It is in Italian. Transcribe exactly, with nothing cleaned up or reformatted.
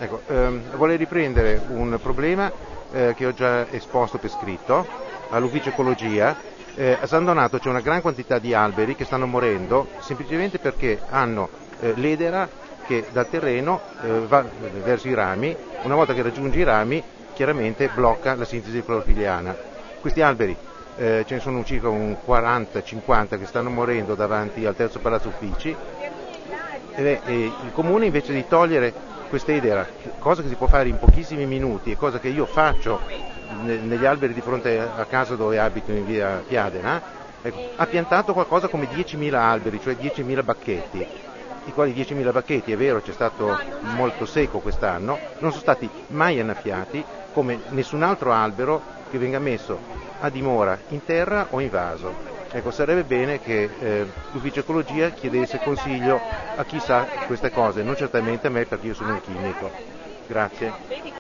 Ecco, ehm, vorrei riprendere un problema eh, che ho già esposto per scritto all'ufficio ecologia. Eh, a San Donato c'è una gran quantità di alberi che stanno morendo semplicemente perché hanno eh, l'edera che dal terreno eh, va verso i rami. Una volta che raggiunge i rami chiaramente blocca la sintesi clorofiliana. Questi alberi eh, ce ne sono circa un quaranta cinquanta che stanno morendo davanti al terzo palazzo uffici e, e il comune, invece di togliere questa idea, cosa che si può fare in pochissimi minuti e cosa che io faccio ne, negli alberi di fronte a casa dove abito in via Piadena, ecco, ha piantato qualcosa come diecimila alberi, cioè diecimila bacchetti, i quali diecimila bacchetti, è vero, c'è stato molto secco quest'anno, non sono stati mai annaffiati come nessun altro albero che venga messo a dimora in terra o in vaso. Ecco, sarebbe bene che eh, l'ufficio ecologia chiedesse consiglio a chi sa queste cose, non certamente a me perché io sono un chimico. Grazie.